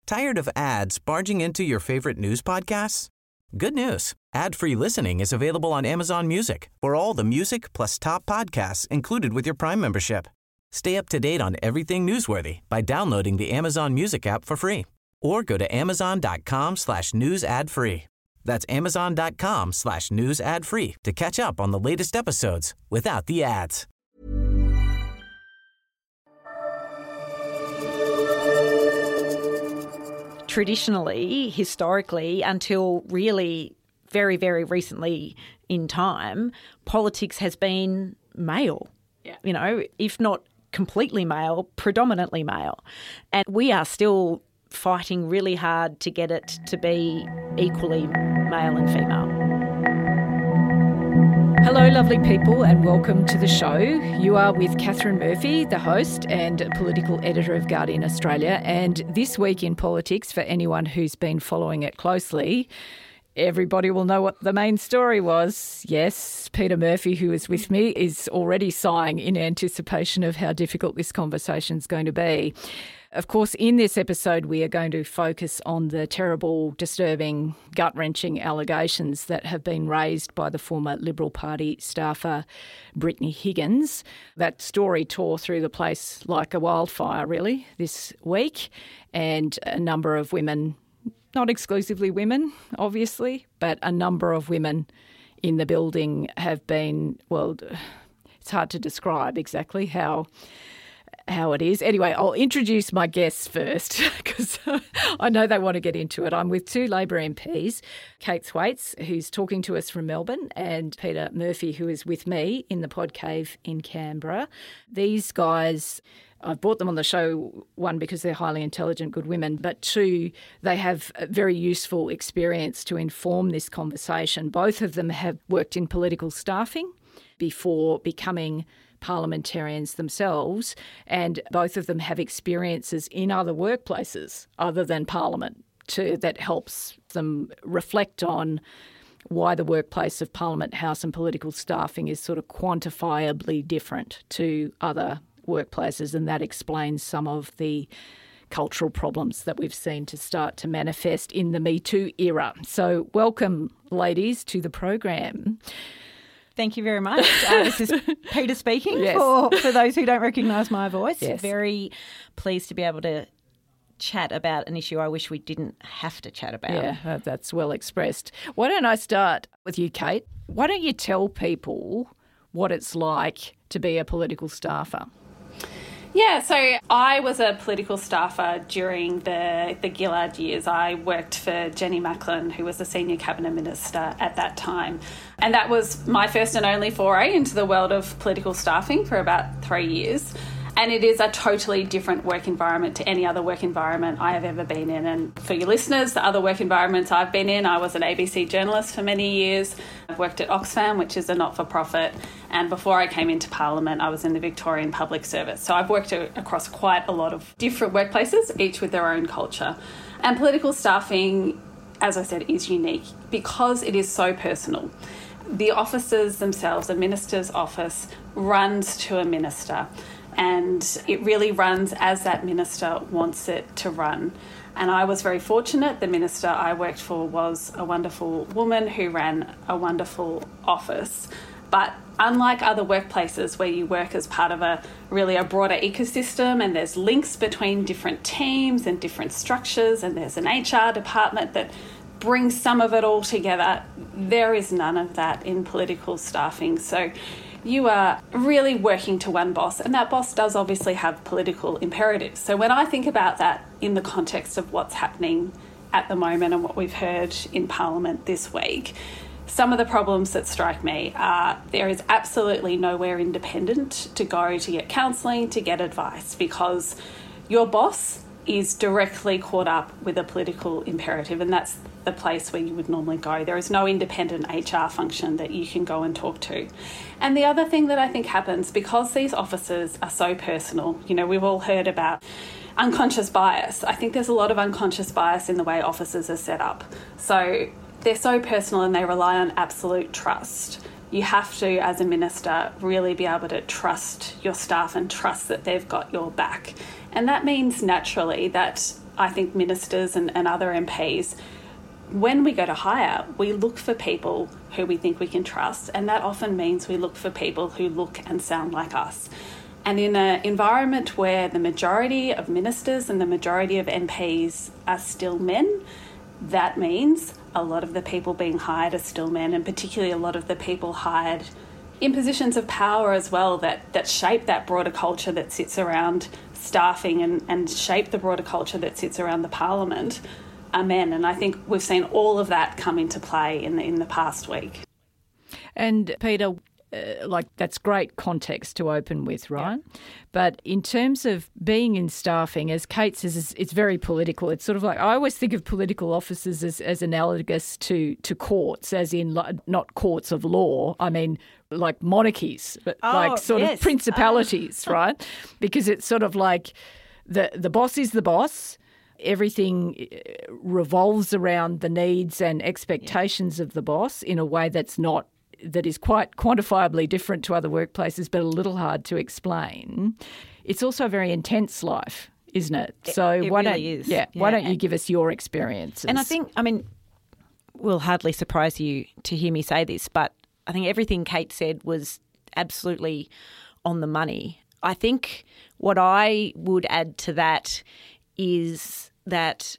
Tired of ads barging into your favorite news podcasts? Good news. Ad-free listening is available on Amazon Music for all the music plus top podcasts included with your Prime membership. Stay up to date on everything newsworthy by downloading the Amazon Music app for free or go to amazon.com/news ad free. That's amazon.com/news ad free to catch up on the latest episodes without the ads. Traditionally, historically, until really very, very recently in time, politics has been male. Yeah. You know, if not completely male, predominantly male. And we are still fighting really hard to get it to be equally male and female. Hello, lovely people, and welcome to the show. You are with Catherine Murphy, the host and political editor of Guardian Australia. And this week in politics, for anyone who's been following it closely, everybody will know what the main story was. Yes, Peter Murphy, who is with me, is already sighing in anticipation of how difficult this conversation is going to be. Of course, in this episode, we are going to focus on the terrible, disturbing, gut-wrenching allegations that have been raised by the former Liberal Party staffer, Brittany Higgins. That story tore through the place like a wildfire, really, this week, and a number of women, not exclusively women, obviously, but a number of women in the building have been, well, it's hard to describe exactly how it is. Anyway, I'll introduce my guests first because I know they want to get into it. I'm with two Labor MPs, Kate Thwaites, who's talking to us from Melbourne, and Peter Murphy, who is with me in the Pod Cave in Canberra. These guys, I've brought them on the show, one, because they're highly intelligent, good women, but two, they have a very useful experience to inform this conversation. Both of them have worked in political staffing before becoming parliamentarians themselves, and both of them have experiences in other workplaces other than Parliament that helps them reflect on why the workplace of Parliament, House and political staffing is sort of quantifiably different to other workplaces, and that explains some of the cultural problems that we've seen to start to manifest in the Me Too era. So welcome, ladies, to the program. Thank you very much. This is Peter speaking, yes. for those who don't recognise my voice. Yes. Very pleased to be able to chat about an issue I wish we didn't have to chat about. Yeah, that's well expressed. Why don't I start with you, Kate? Why don't you tell people what it's like to be a political staffer? Yeah, so I was a political staffer during the Gillard years. I worked for Jenny Macklin, who was the senior cabinet minister at that time. And that was my first and only foray into the world of political staffing for about 3 years. And it is a totally different work environment to any other work environment I have ever been in. And for your listeners, the other work environments I've been in, I was an ABC journalist for many years. I've worked at Oxfam, which is a not-for-profit. And before I came into Parliament, I was in the Victorian Public Service. So I've worked across quite a lot of different workplaces, each with their own culture. And political staffing, as I said, is unique because it is so personal. The offices themselves, a minister's office, runs to a minister. And it really runs as that minister wants it to run. And I was very fortunate. The minister I worked for was a wonderful woman who ran a wonderful office. But unlike other workplaces where you work as part of a broader ecosystem and there's links between different teams and different structures and there's an HR department that brings some of it all together, there is none of that in political staffing. So you are really working to one boss, and that boss does obviously have political imperatives. So when I think about that in the context of what's happening at the moment and what we've heard in Parliament this week, some of the problems that strike me are there is absolutely nowhere independent to go to get counselling, to get advice, because your boss is directly caught up with a political imperative, and that's the place where you would normally go. There is no independent HR function that you can go and talk to. And the other thing that I think happens, because these offices are so personal, you know, we've all heard about unconscious bias. I think there's a lot of unconscious bias in the way offices are set up. So they're so personal and they rely on absolute trust. You have to, as a minister, really be able to trust your staff and trust that they've got your back. And that means naturally that I think ministers and other MPs, when we go to hire, we look for people who we think we can trust, and that often means we look for people who look and sound like us. And in an environment where the majority of ministers and the majority of MPs are still men, that means a lot of the people being hired are still men, and particularly a lot of the people hired in positions of power as well that shape that broader culture that sits around staffing and shape the broader culture that sits around the parliament are men. And I think we've seen all of that come into play in the past week. And Peter, that's great context to open with, right? Yeah. But in terms of being in staffing, as Kate says, it's very political. It's sort of like, I always think of political offices as analogous to courts, as in not courts of law. I mean, like monarchies, but of principalities, right? Because it's sort of like the boss is the boss. Everything revolves around the needs and expectations of the boss in a way that is quite quantifiably different to other workplaces, but a little hard to explain. It's also a very intense life, isn't it? So it why really is. Yeah, why don't you give us your experiences? And I think, will hardly surprise you to hear me say this, but I think everything Kate said was absolutely on the money. I think what I would add to that is that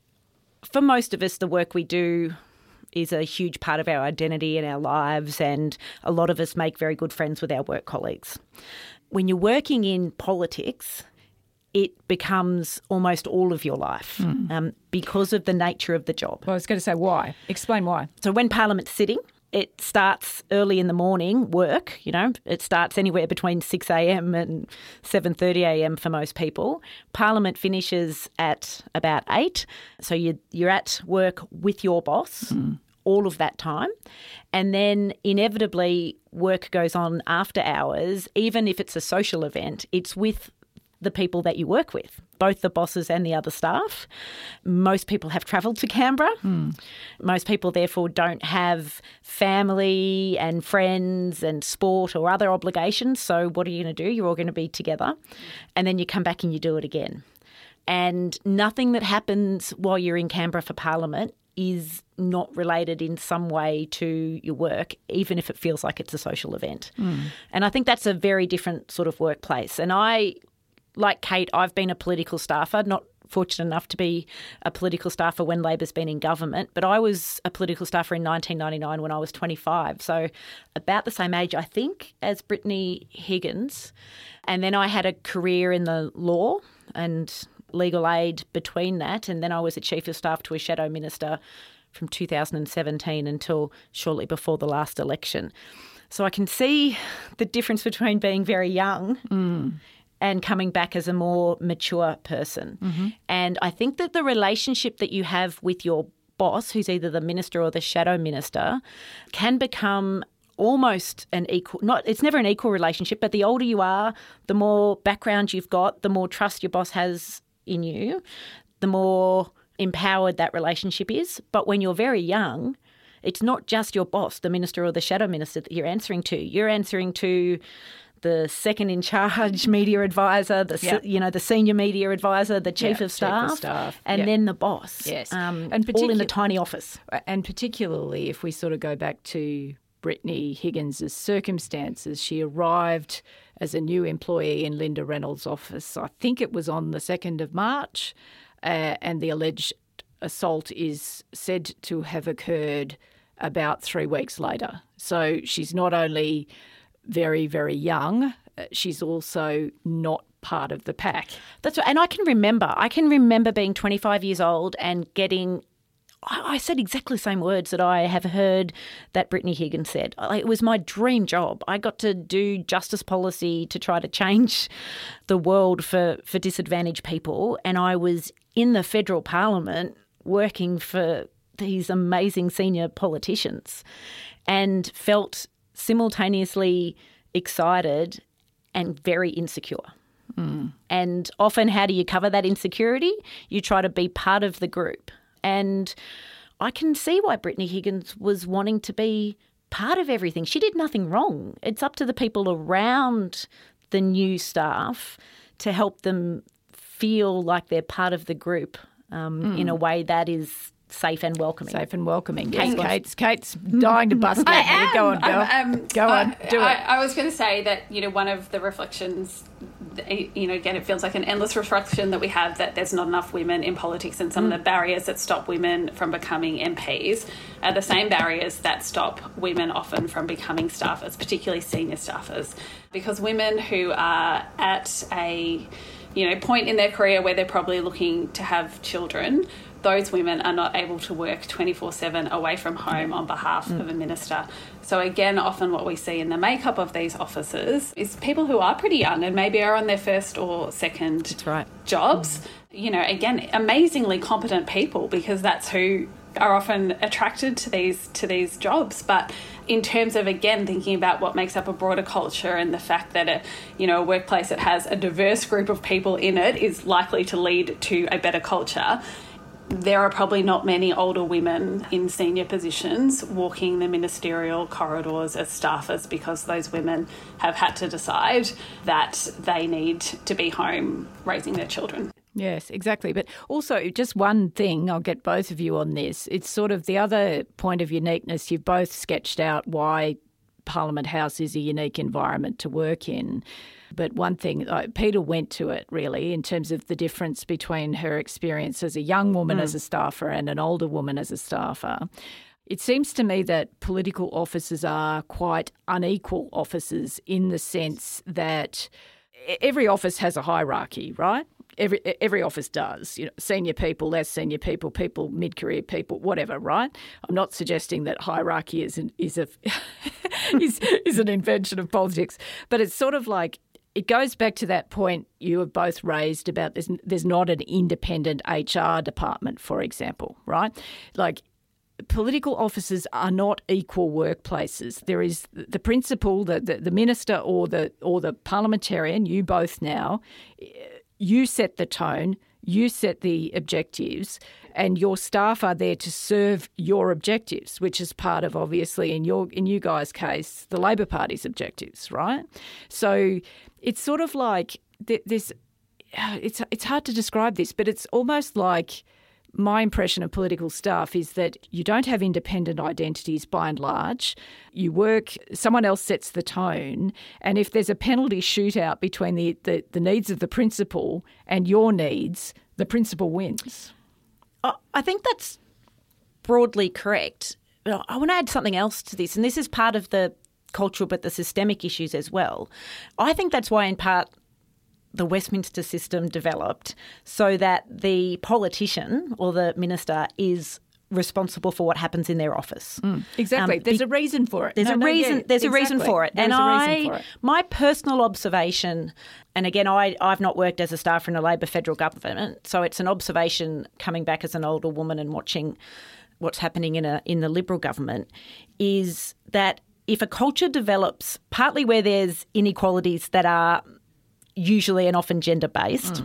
for most of us, the work we do is a huge part of our identity and our lives, and a lot of us make very good friends with our work colleagues. When you're working in politics, it becomes almost all of your life because of the nature of the job. Well, I was going to say why. Explain why. So when Parliament's sitting, it starts early in the morning, work, it starts anywhere between 6 a.m. and 7:30 a.m. for most people. Parliament finishes at about 8, so you're at work with your boss all of that time. And then inevitably work goes on after hours, even if it's a social event, it's with the people that you work with, both the bosses and the other staff. Most people have travelled to Canberra. Most people, therefore, don't have family and friends and sport or other obligations. So what are you going to do? You're all going to be together. And then you come back and you do it again. And nothing that happens while you're in Canberra for Parliament is not related in some way to your work, even if it feels like it's a social event. And I think that's a very different sort of workplace. And like Kate, I've been a political staffer, not fortunate enough to be a political staffer when Labor's been in government, but I was a political staffer in 1999 when I was 25, so about the same age, I think, as Brittany Higgins. And then I had a career in the law and legal aid between that, and then I was a chief of staff to a shadow minister from 2017 until shortly before the last election. So I can see the difference between being very young and coming back as a more mature person. And I think that the relationship that you have with your boss, who's either the minister or the shadow minister, can become almost an equal, it's never an equal relationship, but the older you are, the more background you've got, the more trust your boss has in you, the more empowered that relationship is. But when you're very young, it's not just your boss, the minister or the shadow minister, that you're answering to. You're answering to the second in charge media advisor, the senior media advisor, the chief of staff, and then the boss. Yes, and all in the tiny office. And particularly if we sort of go back to Brittany Higgins' circumstances, she arrived as a new employee in Linda Reynolds' office. I think it was on the 2nd of March, and the alleged assault is said to have occurred about 3 weeks later. So she's not only very, very young, she's also not part of the pack. That's right. And I can remember being 25 years old and getting, I said exactly the same words that I have heard that Brittany Higgins said. It was my dream job. I got to do justice policy to try to change the world for disadvantaged people, and I was in the federal parliament working for these amazing senior politicians and felt simultaneously excited and very insecure. And often, how do you cover that insecurity? You try to be part of the group. And I can see why Brittany Higgins was wanting to be part of everything. She did nothing wrong. It's up to the people around the new staff to help them feel like they're part of the group in a way that is safe and welcoming. Safe and welcoming. Yes, Kate's dying to bust out. Go on, girl. Go on, do it. I was going to say that, one of the reflections, again, it feels like an endless reflection that we have that there's not enough women in politics, and some of the barriers that stop women from becoming MPs are the same barriers that stop women often from becoming staffers, particularly senior staffers, because women who are at a point in their career where they're probably looking to have children, those women are not able to work 24/7 away from home on behalf of a minister. So again, often what we see in the makeup of these offices is people who are pretty young and maybe are on their first or second jobs. Again, amazingly competent people, because that's who are often attracted to these jobs. But in terms of, again, thinking about what makes up a broader culture and the fact that a workplace that has a diverse group of people in it is likely to lead to a better culture, there are probably not many older women in senior positions walking the ministerial corridors as staffers, because those women have had to decide that they need to be home raising their children. Yes, exactly. But also, just one thing, I'll get both of you on this. It's sort of the other point of uniqueness. You've both sketched out why Parliament House is a unique environment to work in. But one thing, Peta went to it really in terms of the difference between her experience as a young woman as a staffer and an older woman as a staffer. It seems to me that political offices are quite unequal offices in the sense that every office has a hierarchy, right? Every office does. Senior people, less senior people, people mid-career, people, whatever, right? I'm not suggesting that hierarchy is an invention of politics, but it's sort of like it goes back to that point you have both raised about there's not an independent HR department, for example, right? Like, political offices are not equal workplaces. There is the principal, the minister or the parliamentarian, you both now, you set the tone, you set the objectives, and your staff are there to serve your objectives, which is part of, obviously, in you guys' case, the Labor Party's objectives, right? So it's sort of like this. It's hard to describe this, but it's almost like my impression of political staff is that you don't have independent identities by and large. You work, someone else sets the tone, and if there's a penalty shootout between the needs of the principal and your needs, the principal wins. I think that's broadly correct. But I want to add something else to this, and this is part of the cultural but the systemic issues as well. I think that's why, in part, the Westminster system developed, so that the politician or the minister is responsible for what happens in their office. Exactly. There's a reason for it. There's a reason for it. My personal observation, and again, I've not worked as a staffer in a Labor federal government, so it's an observation coming back as an older woman and watching what's happening in the Liberal government, is that if a culture develops partly where there's inequalities that are usually and often gender-based,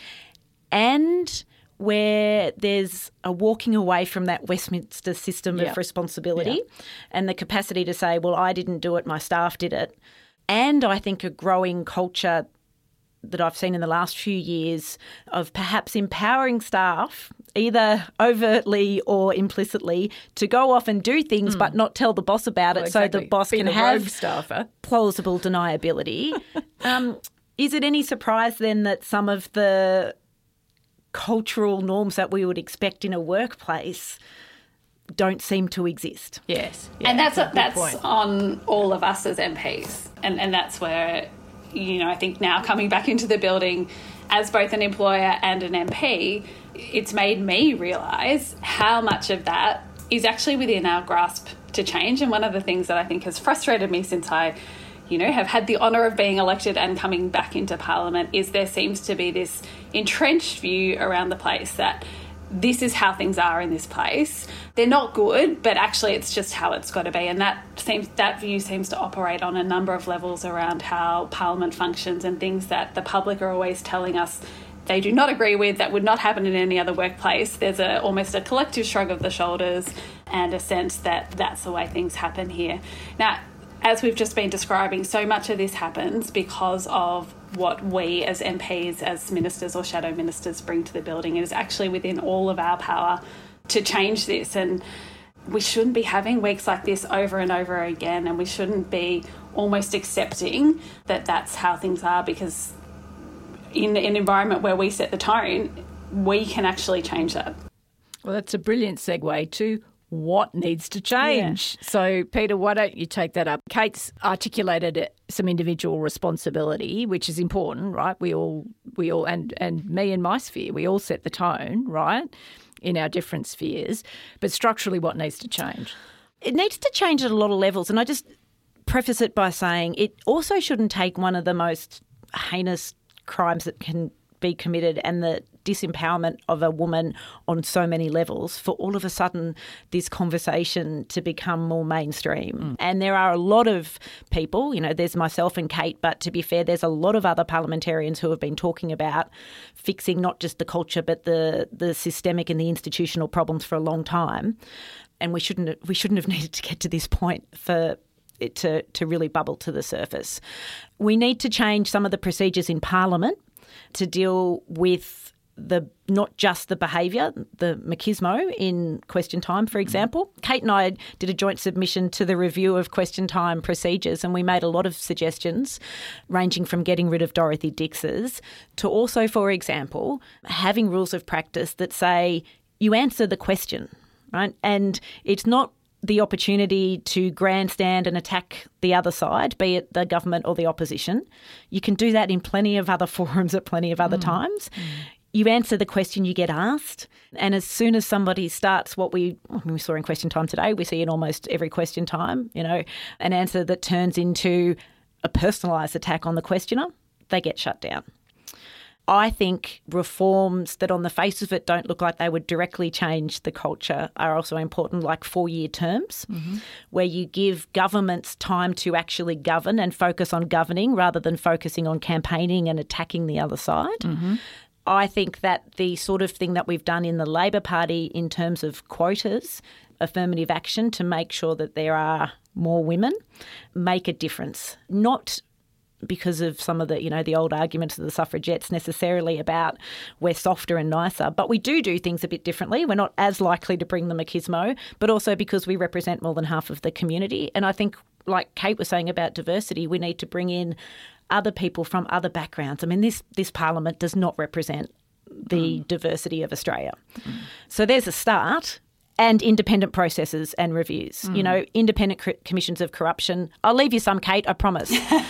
and where there's a walking away from that Westminster system of responsibility and the capacity to say, well, I didn't do it, my staff did it. And I think a growing culture that I've seen in the last few years of perhaps empowering staff, either overtly or implicitly, to go off and do things but not tell the boss about it, so the boss can have plausible deniability. Is it any surprise then that some of the cultural norms that we would expect in a workplace don't seem to exist? Yes. Yeah, and that's on all of us as MPs. And that's where, I think now coming back into the building as both an employer and an MP, it's made me realise how much of that is actually within our grasp to change. And one of the things that I think has frustrated me since I have had the honour of being elected and coming back into Parliament is there seems to be this entrenched view around the place that this is how things are in this place. They're not good, but actually it's just how it's got to be. And that view seems to operate on a number of levels around how Parliament functions and things that the public are always telling us they do not agree with, that would not happen in any other workplace. There's almost a collective shrug of the shoulders and a sense that that's the way things happen here. Now, as we've just been describing, so much of this happens because of what we as MPs, as ministers or shadow ministers bring to the building. It is actually within all of our power to change this, and we shouldn't be having weeks like this over and over again, and we shouldn't be almost accepting that that's how things are, because in an environment where we set the tone, we can actually change that. Well, that's a brilliant segue to what needs to change. Yeah. So, Peter, why don't you take that up? Kate's articulated some individual responsibility, which is important, right? We all, and me and my sphere, we all set the tone, right, in our different spheres. But structurally, what needs to change? It needs to change at a lot of levels. And I just preface it by saying it also shouldn't take one of the most heinous crimes that can be committed and the disempowerment of a woman on so many levels for all of a sudden this conversation to become more mainstream. And there are a lot of people, there's myself and Kate, but to be fair, there's a lot of other parliamentarians who have been talking about fixing not just the culture but the systemic and the institutional problems for a long time. And we shouldn't have needed to get to this point for it to really bubble to the surface. We need to change some of the procedures in Parliament to deal with not just the behaviour, the machismo in question time, for example. Kate and I did a joint submission to the review of question time procedures, and we made a lot of suggestions ranging from getting rid of Dorothy Dix's to also, for example, having rules of practice that say you answer the question, right? And it's not the opportunity to grandstand and attack the other side, be it the government or the opposition. You can do that in plenty of other forums at plenty of other times. You answer the question you get asked, and as soon as somebody starts what we saw in question time today, we see in almost every question time, an answer that turns into a personalised attack on the questioner, they get shut down. I think reforms that on the face of it don't look like they would directly change the culture are also important, like 4-year terms, where you give governments time to actually govern and focus on governing rather than focusing on campaigning and attacking the other side. I think that the sort of thing that we've done in the Labor Party in terms of quotas, affirmative action to make sure that there are more women, make a difference. Not because of some of the, the old arguments of the suffragettes necessarily about we're softer and nicer, but we do things a bit differently. We're not as likely to bring the machismo, but also because we represent more than half of the community. And I think, like Kate was saying about diversity, we need to bring in other people from other backgrounds. I mean, this parliament does not represent the diversity of Australia. So there's a start. And independent processes and reviews, independent commissions of corruption. I'll leave you some, Kate, I promise.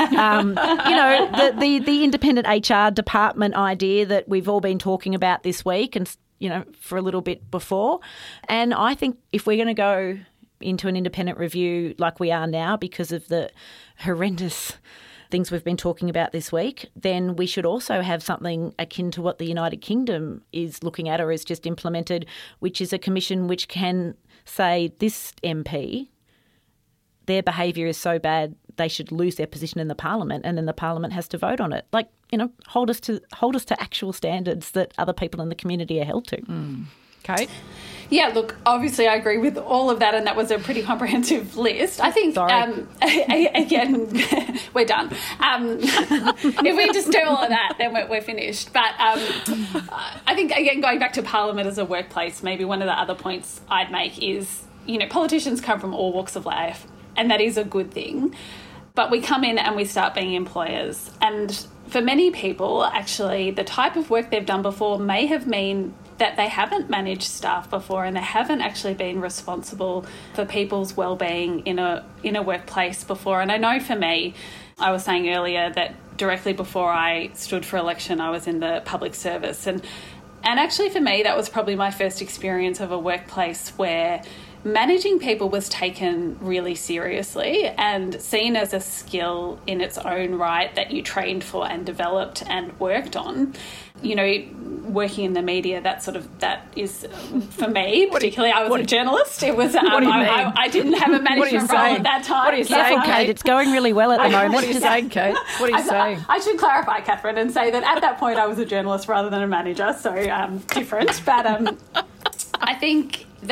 The independent HR department idea that we've all been talking about this week and, for a little bit before. And I think if we're going to go into an independent review like we are now because of the horrendous things we've been talking about this week, then we should also have something akin to what the United Kingdom is looking at or has just implemented, which is a commission which can say this MP, their behaviour is so bad they should lose their position in the Parliament, and then the Parliament has to vote on it. Like, hold us to actual standards that other people in the community are held to. Kate? Yeah, look, obviously I agree with all of that, and that was a pretty comprehensive list. I think, again, we're done. If we just do all of that, then we're finished. But I think, again, going back to Parliament as a workplace, maybe one of the other points I'd make is, politicians come from all walks of life, and that is a good thing. But we come in and we start being employers. And for many people, actually, the type of work they've done before may have meant that they haven't managed staff before and they haven't actually been responsible for people's well-being in a workplace before. And I know for me, I was saying earlier that directly before I stood for election, I was in the public service. And actually for me, that was probably my first experience of a workplace where managing people was taken really seriously and seen as a skill in its own right that you trained for and developed and worked on. Working in the media, that is, for me, particularly, I was a journalist. It was, I didn't have a management role at that time. What are you saying, Kate? It's going really well at the moment. What are you saying, Kate? What are you saying? I should clarify, Catherine, and say that at that point I was a journalist rather than a manager, so different. But I think that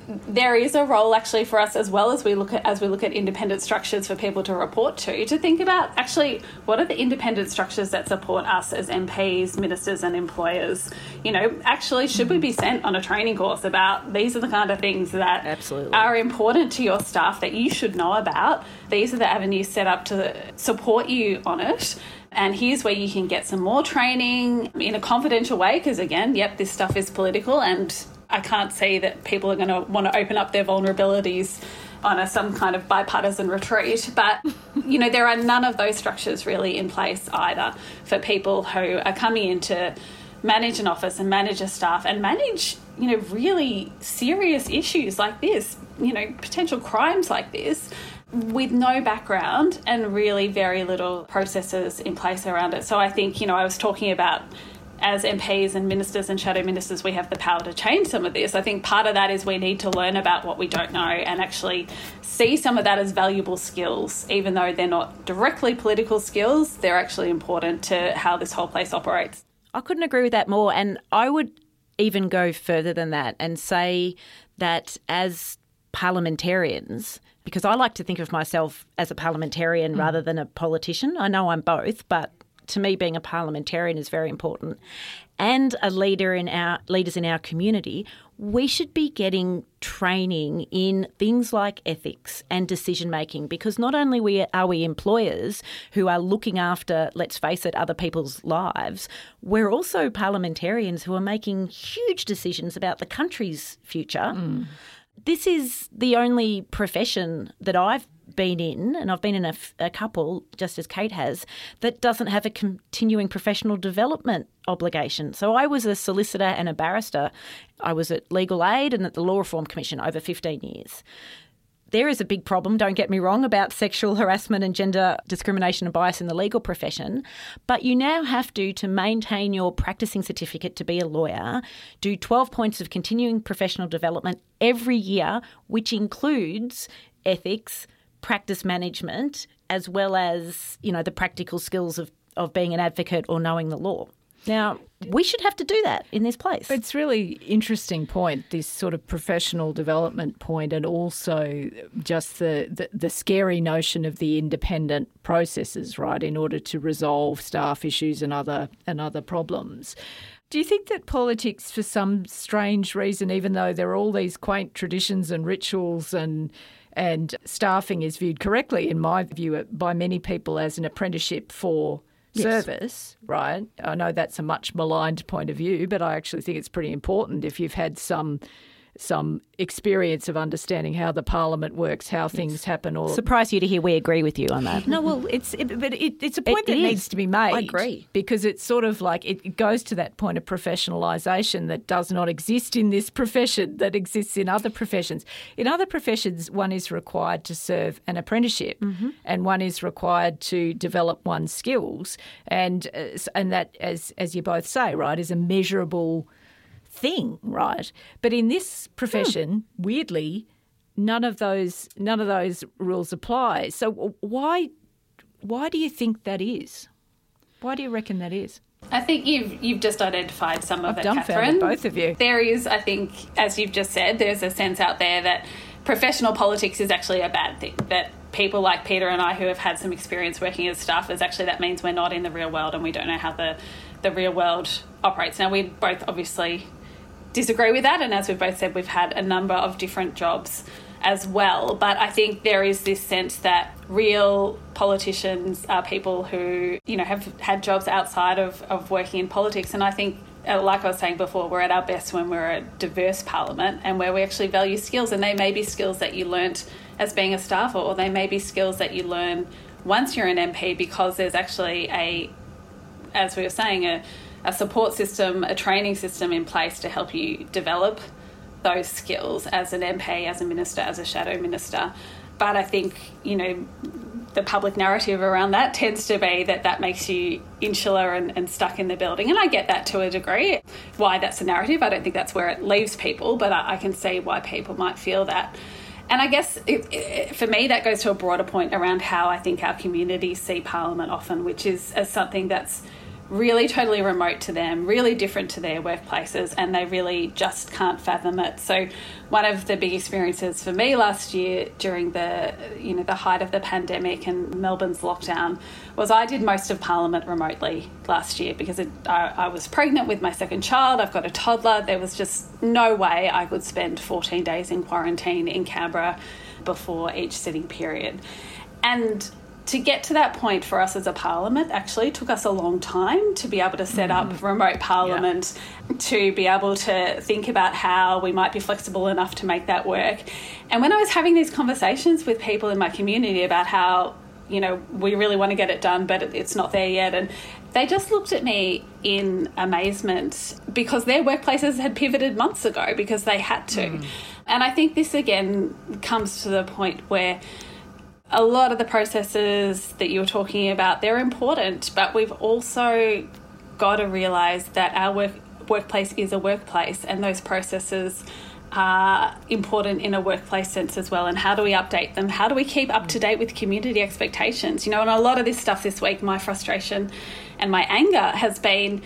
there is a role actually for us, as well as we look at independent structures for people to report to think about actually what are the independent structures that support us as MPs, ministers and employers. Actually, should we be sent on a training course about these are the kind of things that absolutely are important to your staff that you should know about. These are the avenues set up to support you on it. And here's where you can get some more training in a confidential way, because again, this stuff is political, and I can't see that people are going to want to open up their vulnerabilities on some kind of bipartisan retreat. But, there are none of those structures really in place either for people who are coming in to manage an office and manage a staff and manage, really serious issues like this, potential crimes like this, with no background and really very little processes in place around it. So I think, I was talking about as MPs and ministers and shadow ministers, we have the power to change some of this. I think part of that is we need to learn about what we don't know and actually see some of that as valuable skills. Even though they're not directly political skills, they're actually important to how this whole place operates. I couldn't agree with that more. And I would even go further than that and say that as parliamentarians, because I like to think of myself as a parliamentarian rather than a politician. I know I'm both, but to me being a parliamentarian is very important. And a leaders in our community, we should be getting training in things like ethics and decision making, because not only are we employers who are looking after, let's face it, other people's lives, we're also parliamentarians who are making huge decisions about the country's future. This is the only profession that I've been in, and I've been in a couple, just as Kate has, that doesn't have a continuing professional development obligation. So I was a solicitor and a barrister. I was at Legal Aid and at the Law Reform Commission over 15 years. There is a big problem, don't get me wrong, about sexual harassment and gender discrimination and bias in the legal profession, but you now have to maintain your practicing certificate to be a lawyer, do 12 points of continuing professional development every year, which includes ethics, practice management, as well as, the practical skills of being an advocate or knowing the law. Now, we should have to do that in this place. It's really interesting point, this sort of professional development point, and also just the scary notion of the independent processes, right, in order to resolve staff issues and other problems. Do you think that politics, for some strange reason, even though there are all these quaint traditions and rituals and staffing is viewed correctly, in my view, by many people as an apprenticeship for service, right? I know that's a much maligned point of view, but I actually think it's pretty important if you've had some experience of understanding how the parliament works, how things happen. Or surprised you to hear we agree with you on that. No, well, it's a point that needs to be made. I agree. Because it's sort of like it goes to that point of professionalisation that does not exist in this profession, that exists in other professions. In other professions, one is required to serve an apprenticeship and one is required to develop one's skills. And that, as you both say, right, is a measurable thing, right? But in this profession, weirdly, none of those rules apply. So why do you think that is? Why do you reckon that is? I think you've just identified some of it, dumbfounded Catherine. Both of you. There is, I think, as you've just said, there's a sense out there that professional politics is actually a bad thing, that people like Peter and I who have had some experience working as staffers, actually that means we're not in the real world and we don't know how the real world operates. Now, we both obviously disagree with that, and as we've both said, we've had a number of different jobs as well, but I think there is this sense that real politicians are people who, have had jobs outside of working in politics, and I think, like I was saying before, we're at our best when we're a diverse parliament and where we actually value skills, and they may be skills that you learnt as being a staffer, or they may be skills that you learn once you're an MP, because there's actually as we were saying, a support system, a training system in place to help you develop those skills as an MP, as a minister, as a shadow minister. But I think, the public narrative around that tends to be that makes you insular and stuck in the building. And I get that to a degree, why that's a narrative. I don't think that's where it leaves people, but I can see why people might feel that. And I guess, for me, that goes to a broader point around how I think our communities see Parliament often, which is as something that's really totally remote to them, really different to their workplaces, and they really just can't fathom it. So one of the big experiences for me last year during the height of the pandemic and Melbourne's lockdown was I did most of Parliament remotely last year because I was pregnant with my second child. I've got a toddler. There was just no way I could spend 14 days in quarantine in Canberra before each sitting period. And to get to that point for us as a parliament actually took us a long time to be able to set up remote parliament, to be able to think about how we might be flexible enough to make that work. And when I was having these conversations with people in my community about how, we really want to get it done, but it's not there yet, and they just looked at me in amazement because their workplaces had pivoted months ago because they had to. And I think this again comes to the point where a lot of the processes that you were talking about, they're important, but we've also got to realise that our workplace is a workplace, and those processes are important in a workplace sense as well. And how do we update them? How do we keep up to date with community expectations? And a lot of this stuff this week, my frustration and my anger has been,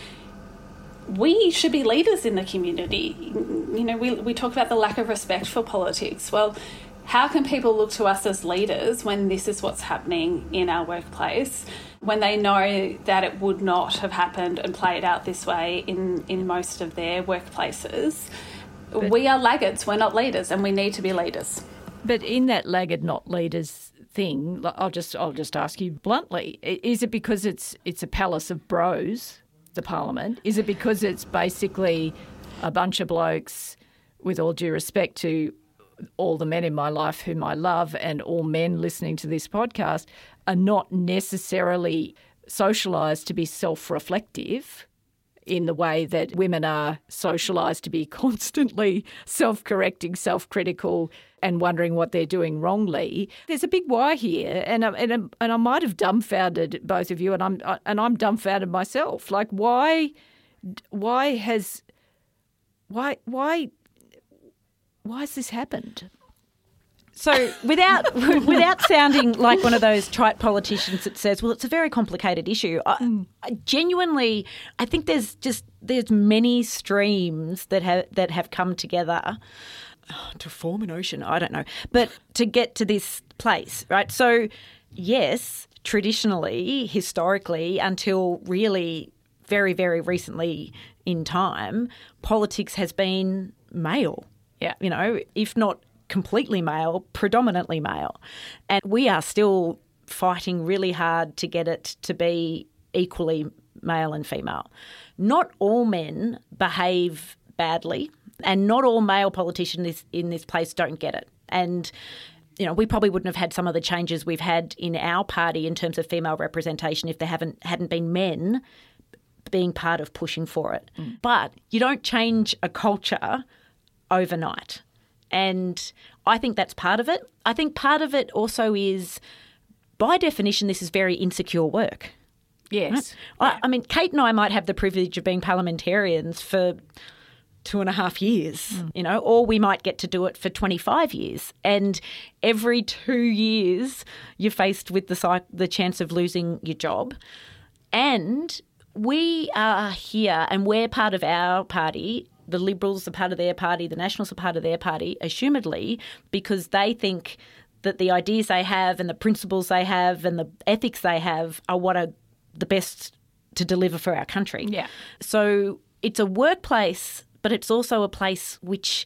we should be leaders in the community. We talk about the lack of respect for politics. Well, how can people look to us as leaders when this is what's happening in our workplace, when they know that it would not have happened and played out this way in most of their workplaces? But we are laggards, we're not leaders, and we need to be leaders. But in that laggard, not leaders thing, I'll just ask you bluntly, is it because it's a palace of bros, the parliament? Is it because it's basically a bunch of blokes, with all due respect to all the men in my life whom I love and all men listening to this podcast, are not necessarily socialised to be self-reflective in the way that women are socialised to be constantly self-correcting, self-critical and wondering what they're doing wrongly? There's a big why here, and I might have dumbfounded both of you, and I'm dumbfounded myself. Like, why has this happened? So without sounding like one of those trite politicians that says, well, it's a very complicated issue, I genuinely, I think there's many streams that have come together to form an ocean. I don't know, but to get to this place, right? So yes, traditionally, historically, until really very, very recently in time, politics has been male. Yeah. If not completely male, predominantly male. And we are still fighting really hard to get it to be equally male and female. Not all men behave badly, and not all male politicians in this place don't get it. And we probably wouldn't have had some of the changes we've had in our party in terms of female representation if there hadn't been men being part of pushing for it. But you don't change a culture overnight. And I think that's part of it. I think part of it also is, by definition, this is very insecure work. Yes. Right? I mean, Kate and I might have the privilege of being parliamentarians for 2.5 years, or we might get to do it for 25 years. And every 2 years, you're faced with the chance of losing your job. And we are here, and we're part of our party. The Liberals are part of their party, the Nationals are part of their party, assumedly, because they think that the ideas they have and the principles they have and the ethics they have are what are the best to deliver for our country. Yeah. So it's a workplace, but it's also a place which,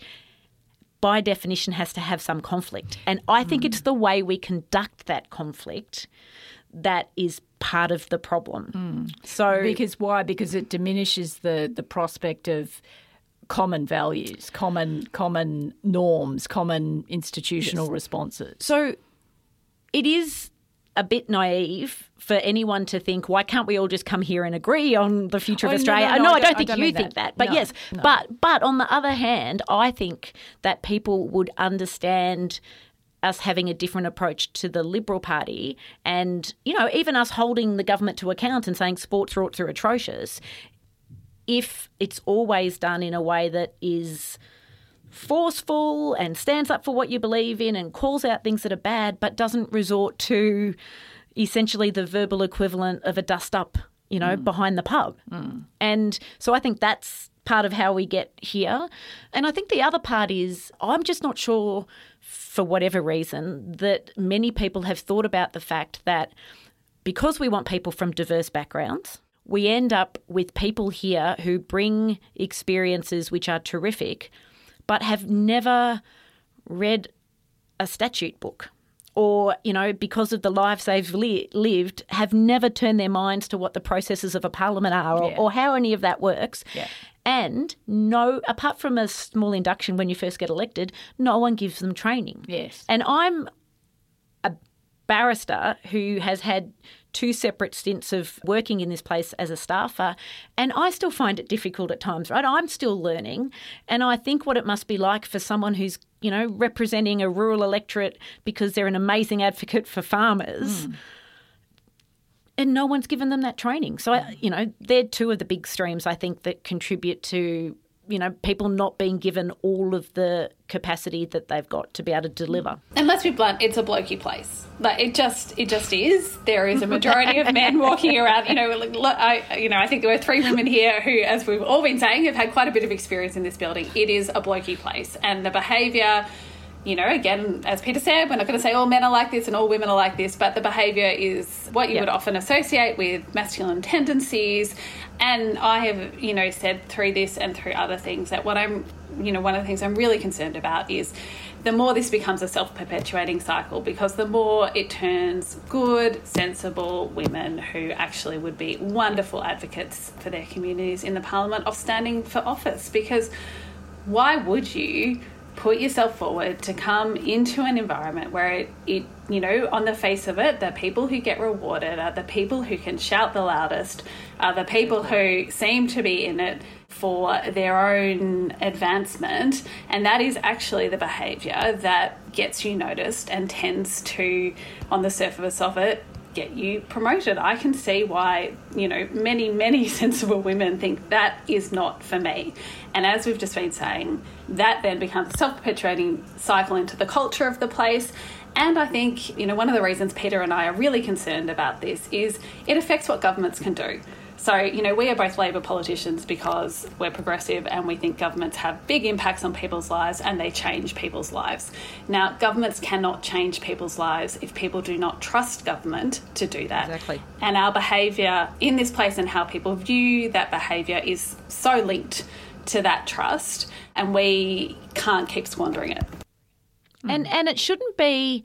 by definition, has to have some conflict. And I think it's the way we conduct that conflict that is part of the problem. So because why? Because it diminishes the prospect of common values, common norms, common institutional responses. So it is a bit naive for anyone to think, why can't we all just come here and agree on the future of Australia? No, I don't think you think that. But no, yes, no. But on the other hand, I think that people would understand us having a different approach to the Liberal Party and, even us holding the government to account and saying sports rorts are atrocious, if it's always done in a way that is forceful and stands up for what you believe in and calls out things that are bad but doesn't resort to essentially the verbal equivalent of a dust-up behind the pub. And so I think that's part of how we get here. And I think the other part is I'm just not sure, for whatever reason, that many people have thought about the fact that because we want people from diverse backgrounds, we end up with people here who bring experiences which are terrific but have never read a statute book, or, because of the lives they've lived, have never turned their minds to what the processes of a parliament are or how any of that works. Yeah. And apart from a small induction when you first get elected, no one gives them training. Yes. And I'm a barrister who has had 2 separate stints of working in this place as a staffer, and I still find it difficult at times, right? I'm still learning, and I think what it must be like for someone who's, representing a rural electorate because they're an amazing advocate for farmers, and no one's given them that training. So, they're 2 of the big streams, I think, that contribute to, people not being given all of the capacity that they've got to be able to deliver. And let's be blunt, it's a blokey place. Like it just is. There is a majority of men walking around. I think there were 3 women here who, as we've all been saying, have had quite a bit of experience in this building. It is a blokey place, and the behaviour, again, as Peter said, we're not going to say all men are like this and all women are like this, but the behaviour is what you would often associate with masculine tendencies. And I have, said through this and through other things that one of the things I'm really concerned about is the more this becomes a self-perpetuating cycle, because the more it turns good, sensible women who actually would be wonderful advocates for their communities in the parliament of standing for office. Because why would you put yourself forward to come into an environment where it on the face of it, the people who get rewarded are the people who can shout the loudest, are the people who seem to be in it for their own advancement, and that is actually the behaviour that gets you noticed and tends to, on the surface of it, get you promoted. I can see why, many, many sensible women think that is not for me. And as we've just been saying, that then becomes a self-perpetuating cycle into the culture of the place. And I think, one of the reasons Peter and I are really concerned about this is it affects what governments can do. So, we are both Labor politicians because we're progressive and we think governments have big impacts on people's lives and they change people's lives. Now, governments cannot change people's lives if people do not trust government to do that. Exactly. And our behaviour in this place and how people view that behaviour is so linked to that trust, and we can't keep squandering it. And it shouldn't be,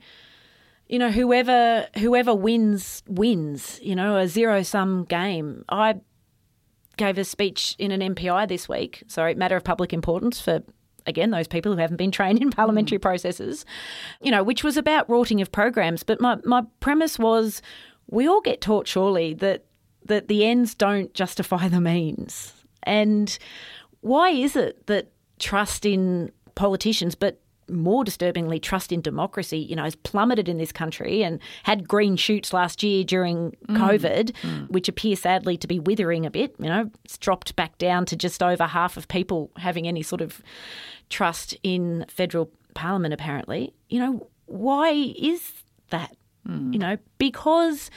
whoever wins, a zero-sum game. I gave a speech in an MPI this week, matter of public importance for, again, those people who haven't been trained in parliamentary processes, which was about rorting of programs. But my premise was we all get taught, surely, that the ends don't justify the means. And why is it that trust in politicians, but more disturbingly, trust in democracy, has plummeted in this country and had green shoots last year during COVID, which appear sadly to be withering a bit. It's dropped back down to just over half of people having any sort of trust in federal parliament, apparently. Why is that? Because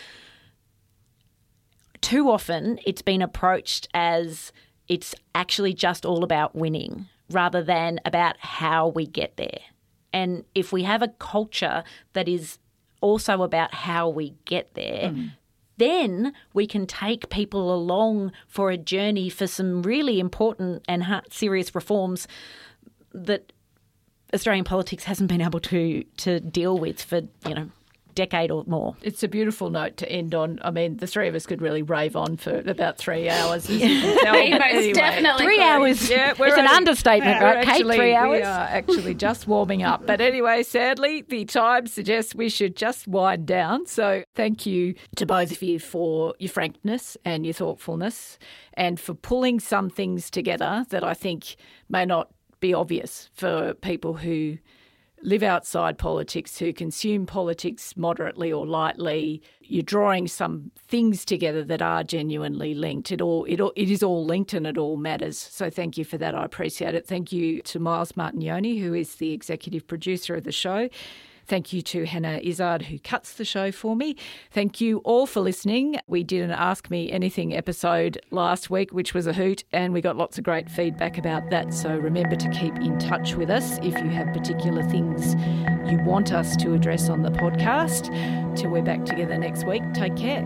too often it's been approached as it's actually just all about winning, rather than about how we get there. And if we have a culture that is also about how we get there, then we can take people along for a journey for some really important and serious reforms that Australian politics hasn't been able to deal with for, decade or more. It's a beautiful note to end on. I mean, the 3 of us could really rave on for about 3 hours. We most definitely 3 hours. Yeah, it's an understatement, right, Kate? 3 hours. We are actually just warming up. But anyway, sadly, the time suggests we should just wind down. So thank you to both of you for your frankness and your thoughtfulness, and for pulling some things together that I think may not be obvious for people who live outside politics, who consume politics moderately or lightly. You're drawing some things together that are genuinely linked. It is all linked and it all matters. So thank you for that. I appreciate it. Thank you to Miles Martignoni, who is the executive producer of the show. Thank you to Hannah Izzard, who cuts the show for me. Thank you all for listening. We did an Ask Me Anything episode last week, which was a hoot, and we got lots of great feedback about that. So remember to keep in touch with us if you have particular things you want us to address on the podcast. Till we're back together next week, take care.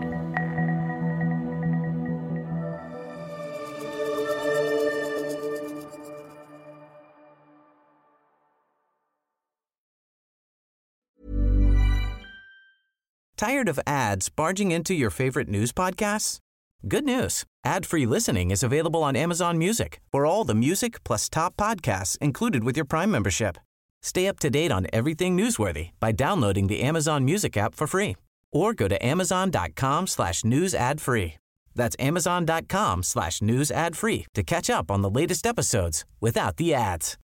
Tired of ads barging into your favorite news podcasts? Good news. Ad-free listening is available on Amazon Music for all the music plus top podcasts included with your Prime membership. Stay up to date on everything newsworthy by downloading the Amazon Music app for free or go to amazon.com/news ad free. That's amazon.com/news ad free to catch up on the latest episodes without the ads.